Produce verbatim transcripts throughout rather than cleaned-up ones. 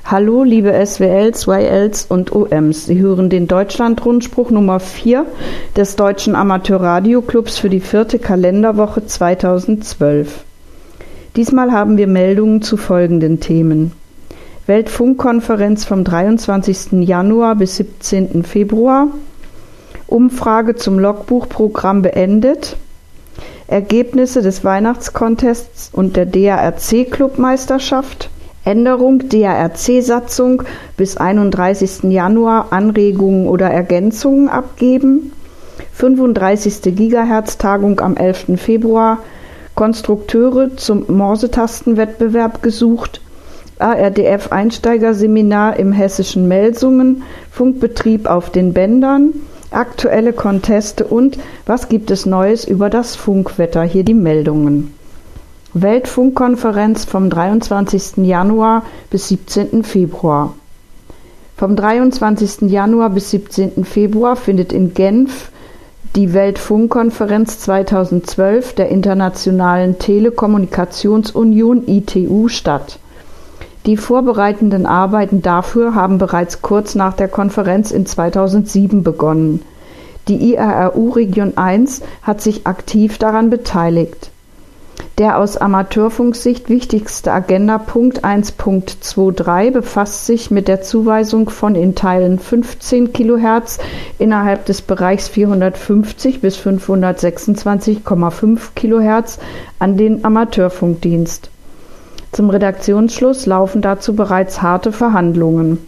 Hallo liebe S W Ls, Y Ls und O Ms, Sie hören den Deutschland-Rundspruch Nummer vier des Deutschen Amateur-Radio-Clubs für die vierte Kalenderwoche zweitausendzwölf. Diesmal haben wir Meldungen zu folgenden Themen: Weltfunkkonferenz vom dreiundzwanzigsten Januar bis siebzehnten Februar, Umfrage zum Logbuchprogramm beendet, Ergebnisse des Weihnachtscontests und der D A R C-Clubmeisterschaft, Änderung D A R C-Satzung bis einunddreißigsten Januar, Anregungen oder Ergänzungen abgeben, fünfunddreißigste Gigahertz-Tagung am elften Februar, Konstrukteure zum Morsetastenwettbewerb gesucht, A R D F-Einsteigerseminar im hessischen Melsungen, Funkbetrieb auf den Bändern, aktuelle Conteste und was gibt es Neues über das Funkwetter? Hier die Meldungen. Weltfunkkonferenz vom dreiundzwanzigsten Januar bis siebzehnten Februar. Vom dreiundzwanzigsten Januar bis siebzehnten Februar findet in Genf die Weltfunkkonferenz zweitausendzwölf der Internationalen Telekommunikationsunion I T U statt. Die vorbereitenden Arbeiten dafür haben bereits kurz nach der Konferenz in zweitausendsieben begonnen. Die I A R U Region eins hat sich aktiv daran beteiligt. Der aus Amateurfunksicht wichtigste Agendapunkt eins Punkt dreiundzwanzig befasst sich mit der Zuweisung von in Teilen fünfzehn Kilohertz innerhalb des Bereichs vierhundertfünfzig bis fünfhundertsechsundzwanzig Komma fünf Kilohertz an den Amateurfunkdienst. Zum Redaktionsschluss laufen dazu bereits harte Verhandlungen.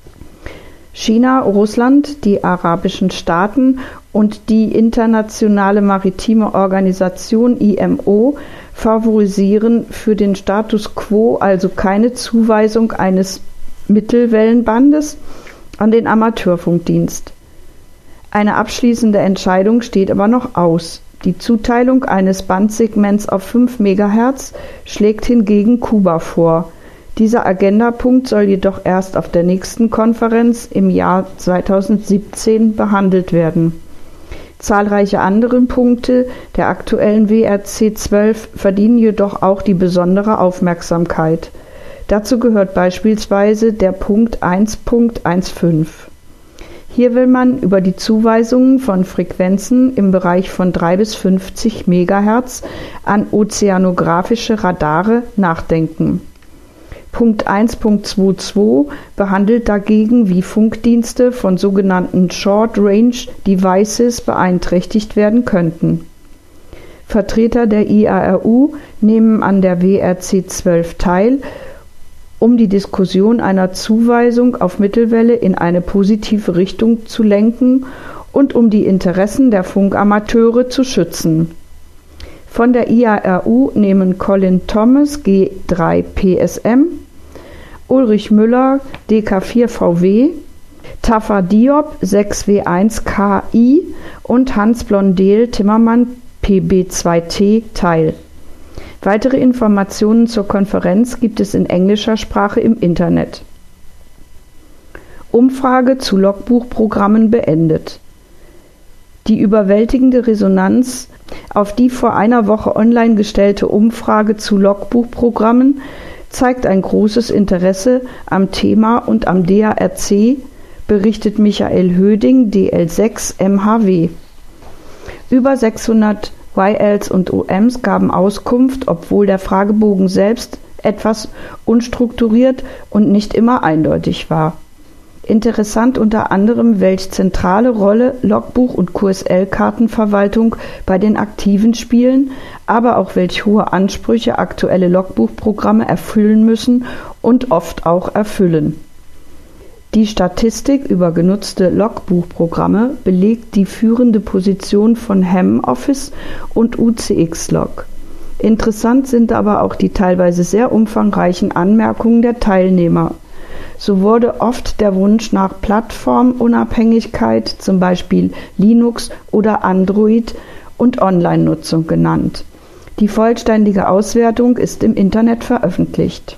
China, Russland, die arabischen Staaten und die Internationale Maritime Organisation I M O favorisieren für den Status quo also keine Zuweisung eines Mittelwellenbandes an den Amateurfunkdienst. Eine abschließende Entscheidung steht aber noch aus. Die Zuteilung eines Bandsegments auf fünf Megahertz schlägt hingegen Kuba vor. Dieser Agendapunkt soll jedoch erst auf der nächsten Konferenz im Jahr zweitausendsiebzehn behandelt werden. Zahlreiche andere Punkte der aktuellen W R C zwölf verdienen jedoch auch die besondere Aufmerksamkeit. Dazu gehört beispielsweise der Punkt eins Punkt fünfzehn. Hier will man über die Zuweisungen von Frequenzen im Bereich von drei bis fünfzig Megahertz an ozeanografische Radare nachdenken. Punkt eins Punkt zweiundzwanzig behandelt dagegen, wie Funkdienste von sogenannten Short-Range Devices beeinträchtigt werden könnten. Vertreter der I A R U nehmen an der W R C zwölf teil, um die Diskussion einer Zuweisung auf Mittelwelle in eine positive Richtung zu lenken und um die Interessen der Funkamateure zu schützen. Von der I A R U nehmen Colin Thomas, G drei P S M, Ulrich Müller, D K vier V W, Tafa Diop, sechs W eins K I und Hans Blondel-Timmermann, P B zwei T, teil. Weitere Informationen zur Konferenz gibt es in englischer Sprache im Internet. Umfrage zu Logbuchprogrammen beendet. Die überwältigende Resonanz auf die vor einer Woche online gestellte Umfrage zu Logbuchprogrammen zeigt ein großes Interesse am Thema und am D A R C, berichtet Michael Höding, D L sechs M H W. Über sechshundert Y Ls und O Ms gaben Auskunft, obwohl der Fragebogen selbst etwas unstrukturiert und nicht immer eindeutig war. Interessant unter anderem, welch zentrale Rolle Logbuch- und Q S L-Kartenverwaltung bei den Aktiven spielen, aber auch welch hohe Ansprüche aktuelle Logbuchprogramme erfüllen müssen und oft auch erfüllen. Die Statistik über genutzte Logbuchprogramme belegt die führende Position von Ham Office und U C X-Log. Interessant sind aber auch die teilweise sehr umfangreichen Anmerkungen der Teilnehmer. So wurde oft der Wunsch nach Plattformunabhängigkeit, zum Beispiel Linux oder Android, und Online-Nutzung genannt. Die vollständige Auswertung ist im Internet veröffentlicht.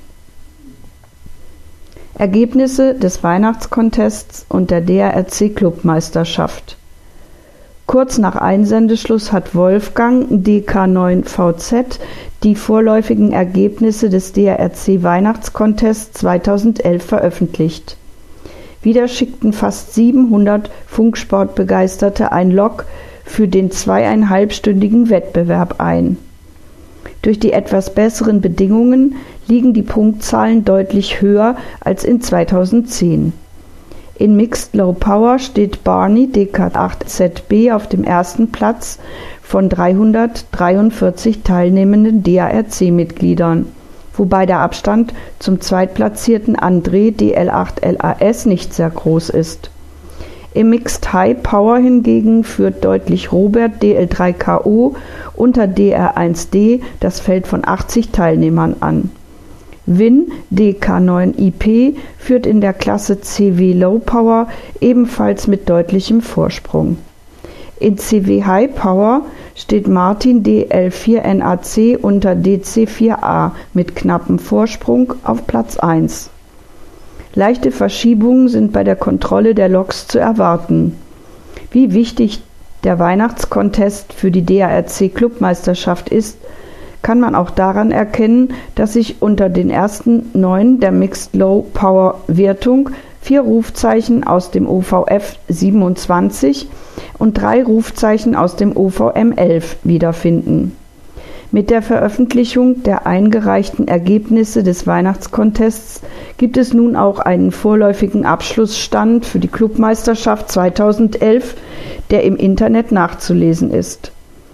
Ergebnisse des Weihnachtscontests und der D A R C-Clubmeisterschaft. Kurz nach Einsendeschluss hat Wolfgang, D K neun V Z, die vorläufigen Ergebnisse des D A R C Weihnachtscontests zweitausendelf veröffentlicht. Wieder schickten fast siebenhundert Funksportbegeisterte ein Log für den zweieinhalbstündigen Wettbewerb ein. Durch die etwas besseren Bedingungen liegen die Punktzahlen deutlich höher als in zweitausendzehn. In Mixed Low Power steht Barney D K acht Z B auf dem ersten Platz von dreihundertdreiundvierzig teilnehmenden D A R C-Mitgliedern, wobei der Abstand zum zweitplatzierten André D L acht L A S nicht sehr groß ist. Im Mixed High Power hingegen führt deutlich Robert D L drei K O unter D R eins D das Feld von achtzig Teilnehmern an. Win D K neun I P führt in der Klasse C W Low Power ebenfalls mit deutlichem Vorsprung. In C W High Power steht Martin D L vier N A C unter D C vier A mit knappem Vorsprung auf Platz eins. Leichte Verschiebungen sind bei der Kontrolle der Loks zu erwarten. Wie wichtig der Weihnachtscontest für die D A R C-Clubmeisterschaft ist, kann man auch daran erkennen, dass sich unter den ersten neun der Mixed Low Power Wertung vier Rufzeichen aus dem O V F siebenundzwanzig und drei Rufzeichen aus dem O V M elf wiederfinden. Mit der Veröffentlichung der eingereichten Ergebnisse des Weihnachtscontests gibt es nun auch einen vorläufigen Abschlussstand für die Clubmeisterschaft zweitausendelf, der im Internet nachzulesen ist.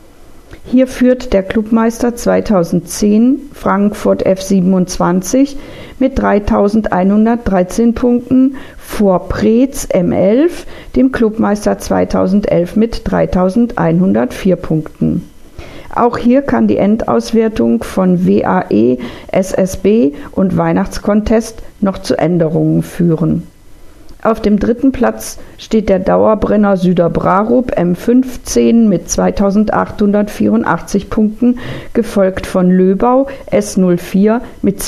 Hier führt der Clubmeister zweitausendzehn Frankfurt F siebenundzwanzig mit dreitausendeinhundertdreizehn Punkten vor Preetz M elf, dem Clubmeister zweitausendelf mit dreitausendeinhundertvier Punkten. Auch hier kann die Endauswertung von W A E, S S B und Weihnachtscontest noch zu Änderungen führen. Auf dem dritten Platz steht der Dauerbrenner Süderbrarup M fünfzehn mit zweitausendachthundertvierundachtzig Punkten, gefolgt von Löbau S null vier mit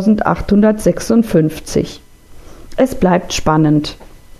zweitausendachthundertsechsundfünfzig. Es bleibt spannend.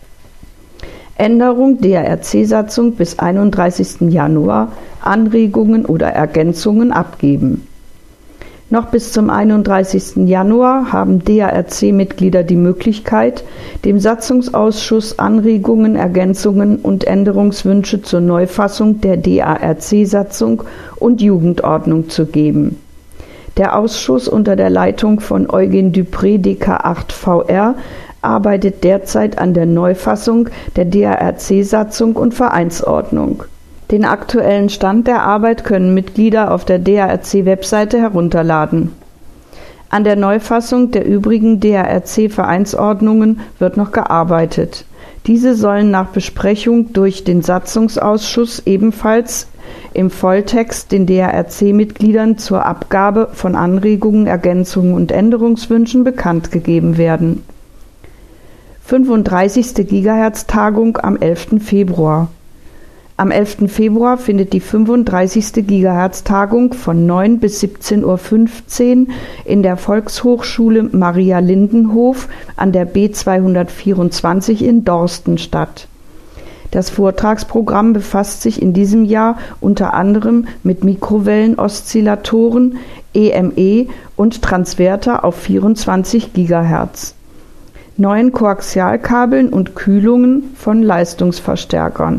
Änderung D A R C-Satzung bis einunddreißigsten Januar, Anregungen oder Ergänzungen abgeben. Noch bis zum einunddreißigsten Januar haben D A R C-Mitglieder die Möglichkeit, dem Satzungsausschuss Anregungen, Ergänzungen und Änderungswünsche zur Neufassung der D A R C-Satzung und Jugendordnung zu geben. Der Ausschuss unter der Leitung von Eugen Dupré D K acht V R arbeitet derzeit an der Neufassung der D A R C-Satzung und Vereinsordnung. Den aktuellen Stand der Arbeit können Mitglieder auf der D A R C-Webseite herunterladen. An der Neufassung der übrigen D A R C-Vereinsordnungen wird noch gearbeitet. Diese sollen nach Besprechung durch den Satzungsausschuss ebenfalls im Volltext den D A R C-Mitgliedern zur Abgabe von Anregungen, Ergänzungen und Änderungswünschen bekannt gegeben werden. fünfunddreißigste Gigahertz-Tagung am elften Februar. Am elften Februar findet die fünfunddreißigste Gigahertz-Tagung von neun bis siebzehn Uhr fünfzehn in der Volkshochschule Maria Lindenhof an der B zweihundertvierundzwanzig in Dorsten statt. Das Vortragsprogramm befasst sich in diesem Jahr unter anderem mit Mikrowellen-Oszillatoren, E M E und Transverter auf vierundzwanzig Gigahertz, neuen Koaxialkabeln und Kühlungen von Leistungsverstärkern.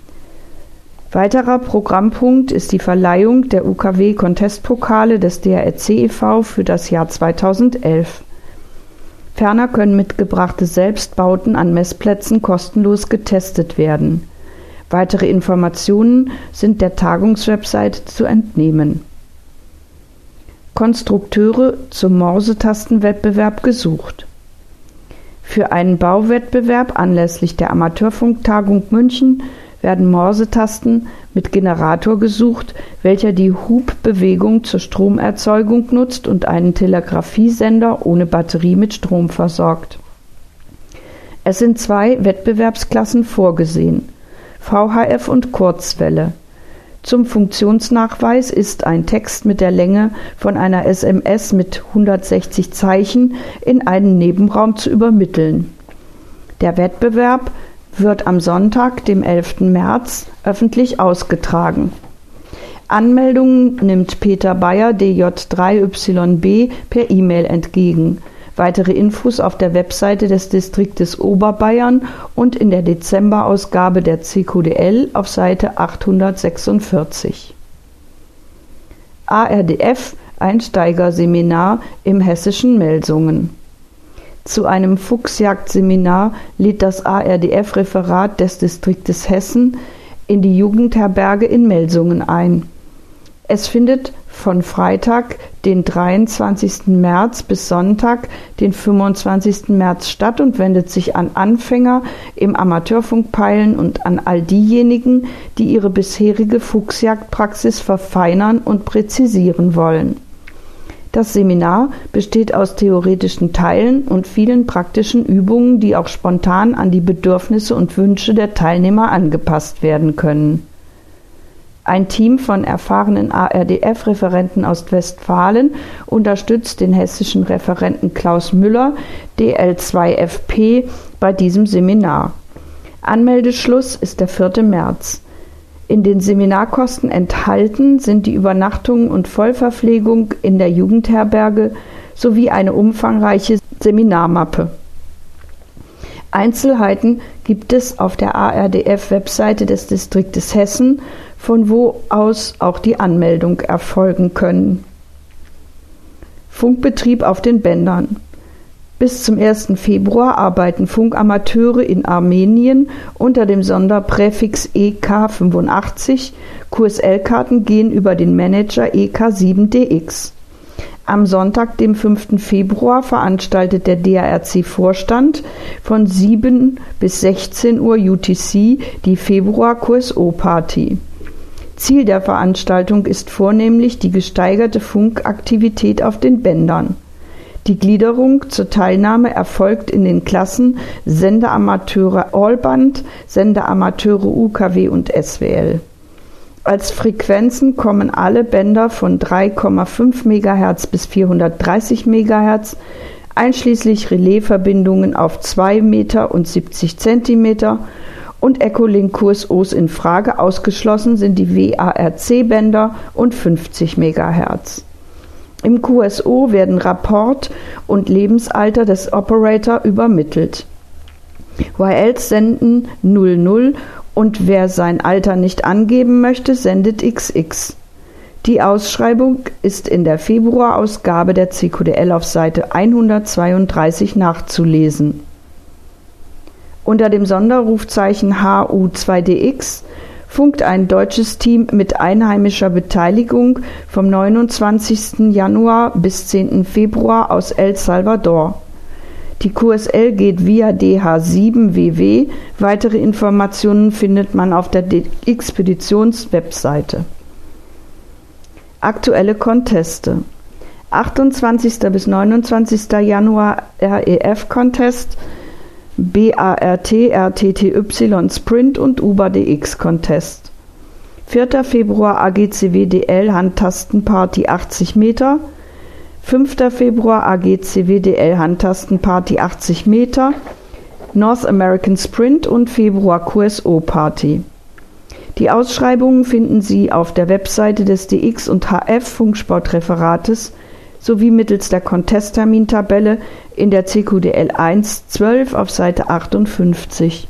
Weiterer Programmpunkt ist die Verleihung der U K W-Contestpokale des D A R C e V für das Jahr zweitausendelf. Ferner können mitgebrachte Selbstbauten an Messplätzen kostenlos getestet werden. Weitere Informationen sind der Tagungswebsite zu entnehmen. Konstrukteure zum Morsetastenwettbewerb gesucht. Für einen Bauwettbewerb anlässlich der Amateurfunktagung München werden Morsetasten mit Generator gesucht, welcher die Hubbewegung zur Stromerzeugung nutzt und einen Telegrafiesender ohne Batterie mit Strom versorgt. Es sind zwei Wettbewerbsklassen vorgesehen: V H F und Kurzwelle. Zum Funktionsnachweis ist ein Text mit der Länge von einer S M S mit hundertsechzig Zeichen in einen Nebenraum zu übermitteln. Der Wettbewerb wird am Sonntag, dem elften März, öffentlich ausgetragen. Anmeldungen nimmt Peter Bayer D J drei Y B per E-Mail entgegen. Weitere Infos auf der Webseite des Distriktes Oberbayern und in der Dezemberausgabe der C Q D L auf Seite achthundertsechsundvierzig. A R D F Einsteigerseminar im hessischen Melsungen. Zu einem Fuchsjagdseminar lädt das A R D F-Referat des Distriktes Hessen in die Jugendherberge in Melsungen ein. Es findet von Freitag, den dreiundzwanzigsten März bis Sonntag, den fünfundzwanzigsten März statt und wendet sich an Anfänger im Amateurfunkpeilen und an all diejenigen, die ihre bisherige Fuchsjagdpraxis verfeinern und präzisieren wollen. Das Seminar besteht aus theoretischen Teilen und vielen praktischen Übungen, die auch spontan an die Bedürfnisse und Wünsche der Teilnehmer angepasst werden können. Ein Team von erfahrenen A R D F-Referenten aus Westfalen unterstützt den hessischen Referenten Klaus Müller, D L zwei F P, bei diesem Seminar. Anmeldeschluss ist der vierte März. In den Seminarkosten enthalten sind die Übernachtung und Vollverpflegung in der Jugendherberge sowie eine umfangreiche Seminarmappe. Einzelheiten gibt es auf der A R D F-Webseite des Distriktes Hessen, von wo aus auch die Anmeldung erfolgen können. Funkbetrieb auf den Bändern. Bis zum ersten Februar arbeiten Funkamateure in Armenien unter dem Sonderpräfix E K fünfundachtzig. Q S L-Karten gehen über den Manager E K sieben D X. Am Sonntag, dem fünften Februar, veranstaltet der D A R C-Vorstand von sieben bis sechzehn Uhr U T C die Februar-Q S O-Party. Ziel der Veranstaltung ist vornehmlich die gesteigerte Funkaktivität auf den Bändern. Die Gliederung zur Teilnahme erfolgt in den Klassen Sendeamateure Allband, Sendeamateure U K W und S W L. Als Frequenzen kommen alle Bänder von drei Komma fünf Megahertz bis vierhundertdreißig Megahertz, einschließlich Relaisverbindungen auf zwei Meter und siebzig Zentimeter und Echolink-Q S Os in Frage. Ausgeschlossen sind die W A R C-Bänder und fünfzig Megahertz. Im Q S O werden Rapport und Lebensalter des Operator übermittelt. Y Ls senden null null und wer sein Alter nicht angeben möchte, sendet X X. Die Ausschreibung ist in der Februarausgabe der C Q D L auf Seite hundertzweiunddreißig nachzulesen. Unter dem Sonderrufzeichen H U zwei D X funkt ein deutsches Team mit einheimischer Beteiligung vom neunundzwanzigsten Januar bis zehnten Februar aus El Salvador. Die Q S L geht via D H sieben W W. Weitere Informationen findet man auf der Expeditions-Webseite. Aktuelle Conteste. achtundzwanzigsten bis neunundzwanzigsten Januar R E F-Contest, B A R T R T T Y Sprint und U B A D X-Contest. vierten Februar A G C W D L Handtastenparty achtzig Meter. fünften Februar A G C W D L Handtastenparty achtzig Meter. North American Sprint und Februar Q S O Party. Die Ausschreibungen finden Sie auf der Webseite des D X und H F Funksportreferates sowie mittels der Contesttermintabelle in der C Q D L eins zwölf auf Seite achtundfünfzig.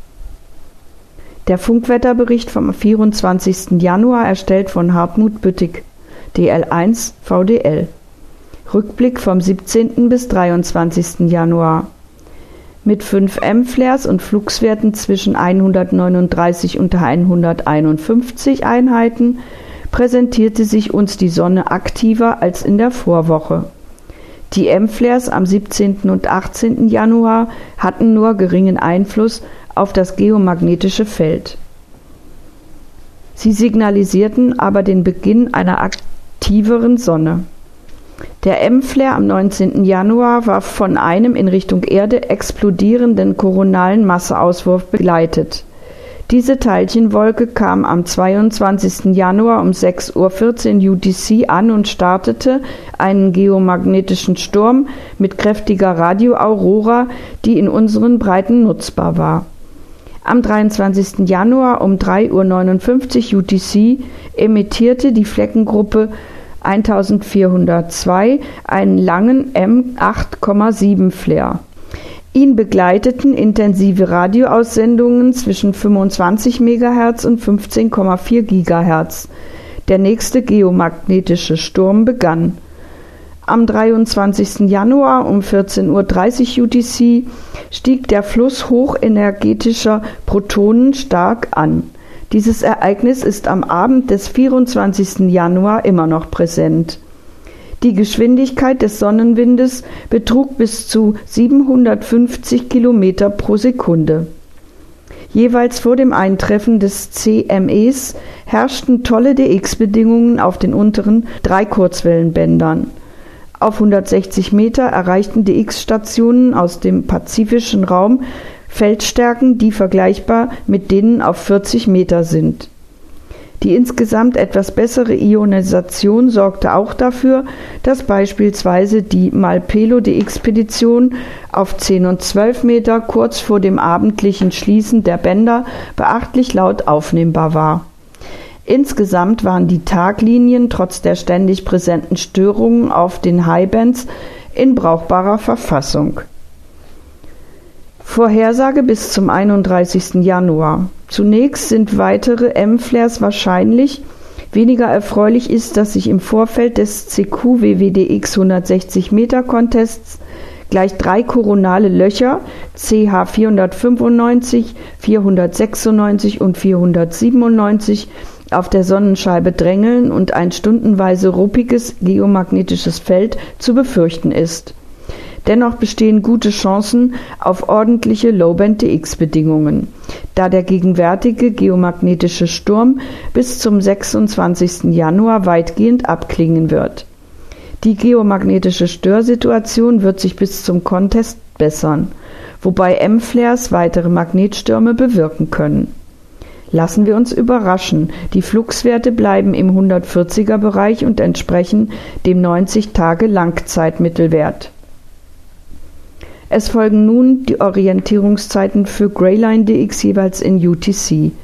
Der Funkwetterbericht vom vierundzwanzigsten Januar erstellt von Hartmut Büttig, D L eins V D L. Rückblick vom siebzehnten bis dreiundzwanzigsten Januar. Mit fünf M-Flares und Fluxwerten zwischen hundertneununddreißig und hunderteinundfünfzig Einheiten präsentierte sich uns die Sonne aktiver als in der Vorwoche. Die M-Flares am siebzehnten und achtzehnten Januar hatten nur geringen Einfluss auf das geomagnetische Feld. Sie signalisierten aber den Beginn einer aktiveren Sonne. Der M-Flare am neunzehnten Januar war von einem in Richtung Erde explodierenden koronalen Masseauswurf begleitet. Diese Teilchenwolke kam am zweiundzwanzigsten Januar um sechs Uhr vierzehn U T C an und startete einen geomagnetischen Sturm mit kräftiger Radioaurora, die in unseren Breiten nutzbar war. Am dreiundzwanzigsten Januar um drei Uhr neunundfünfzig U T C emittierte die Fleckengruppe eintausendvierhundertzwei einen langen M acht Komma sieben Flare. Ihn begleiteten intensive Radioaussendungen zwischen fünfundzwanzig Megahertz und fünfzehn Komma vier Gigahertz. Der nächste geomagnetische Sturm begann. Am dreiundzwanzigsten Januar um vierzehn Uhr dreißig U T C stieg der Fluss hochenergetischer Protonen stark an. Dieses Ereignis ist am Abend des vierundzwanzigsten Januar immer noch präsent. Die Geschwindigkeit des Sonnenwindes betrug bis zu siebenhundertfünfzig Kilometer pro Sekunde. Jeweils vor dem Eintreffen des C M Es herrschten tolle D X-Bedingungen auf den unteren drei Kurzwellenbändern. Auf hundertsechzig Meter erreichten D X-Stationen aus dem pazifischen Raum Feldstärken, die vergleichbar mit denen auf vierzig Meter sind. Die insgesamt etwas bessere Ionisation sorgte auch dafür, dass beispielsweise die Malpelo-D X-Spedition auf zehn und zwölf Meter kurz vor dem abendlichen Schließen der Bänder beachtlich laut aufnehmbar war. Insgesamt waren die Taglinien trotz der ständig präsenten Störungen auf den Highbands in brauchbarer Verfassung. Vorhersage bis zum einunddreißigsten Januar. Zunächst sind weitere M-Flares wahrscheinlich. Weniger erfreulich ist, dass sich im Vorfeld des C Q W W D X hundertsechzig Meter Contests gleich drei koronale Löcher C H vierhundertfünfundneunzig, vierhundertsechsundneunzig und vierhundertsiebenundneunzig auf der Sonnenscheibe drängeln und ein stundenweise ruppiges geomagnetisches Feld zu befürchten ist. Dennoch bestehen gute Chancen auf ordentliche Low-Band-D X-Bedingungen, da der gegenwärtige geomagnetische Sturm bis zum sechsundzwanzigsten Januar weitgehend abklingen wird. Die geomagnetische Störsituation wird sich bis zum Contest bessern, wobei M-Flares weitere Magnetstürme bewirken können. Lassen wir uns überraschen, die Fluxwerte bleiben im hundertvierziger Bereich und entsprechen dem neunzig Tage Langzeitmittelwert. Es folgen nun die Orientierungszeiten für Greyline-D X jeweils in U T C.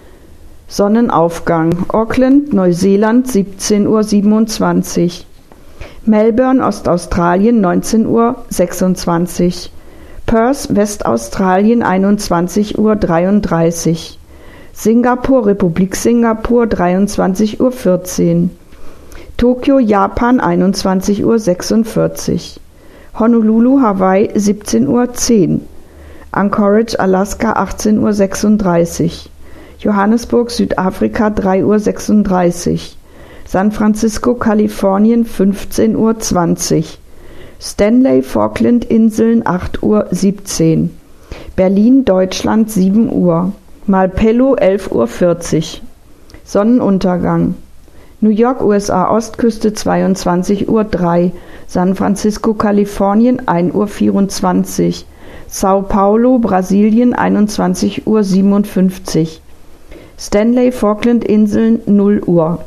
Sonnenaufgang: Auckland, Neuseeland, siebzehn Uhr siebenundzwanzig. Melbourne, Ostaustralien, neunzehn Uhr sechsundzwanzig. Perth, Westaustralien, einundzwanzig Uhr dreiunddreißig. Singapur, Republik Singapur, dreiundzwanzig Uhr vierzehn. Tokio, Japan, einundzwanzig Uhr sechsundvierzig. Honolulu, Hawaii, siebzehn Uhr zehn. Anchorage, Alaska, achtzehn Uhr sechsunddreißig. Johannesburg, Südafrika, drei Uhr sechsunddreißig. San Francisco, Kalifornien, fünfzehn Uhr zwanzig. Stanley, Falklandinseln, acht Uhr siebzehn. Berlin, Deutschland, sieben Uhr. Malpelo, elf Uhr vierzig. Sonnenuntergang: New York, U S A Ostküste, zweiundzwanzig Uhr drei. San Francisco, Kalifornien, ein Uhr vierundzwanzig. Sao Paulo, Brasilien, einundzwanzig Uhr siebenundfünfzig. Stanley, Falklandinseln, null Uhr.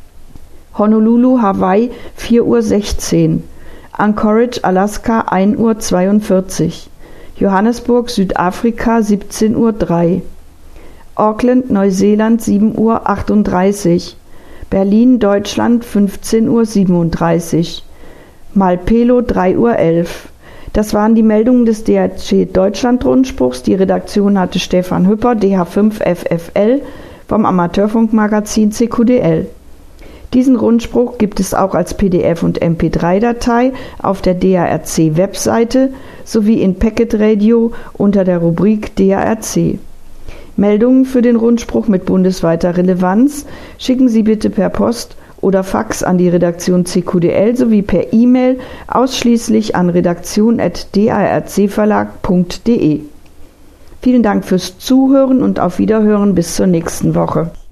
Honolulu, Hawaii, vier Uhr sechzehn. Anchorage, Alaska, ein Uhr zweiundvierzig. Johannesburg, Südafrika, siebzehn Uhr drei. Auckland, Neuseeland, sieben Uhr achtunddreißig. Berlin, Deutschland, fünfzehn Uhr siebenunddreißig. Malpelo, drei Uhr elf. Das waren die Meldungen des D H C Deutschland-Rundspruchs. Die Redaktion hatte Stefan Hüpper, D H fünf F F L, vom Amateurfunkmagazin C Q D L. Diesen Rundspruch gibt es auch als P D F und M P drei Datei auf der D A R C-Webseite sowie in Packet Radio unter der Rubrik D A R C. Meldungen für den Rundspruch mit bundesweiter Relevanz schicken Sie bitte per Post oder Fax an die Redaktion C Q D L sowie per E-Mail ausschließlich an redaktion at d a r c verlag punkt d e. Vielen Dank fürs Zuhören und auf Wiederhören bis zur nächsten Woche.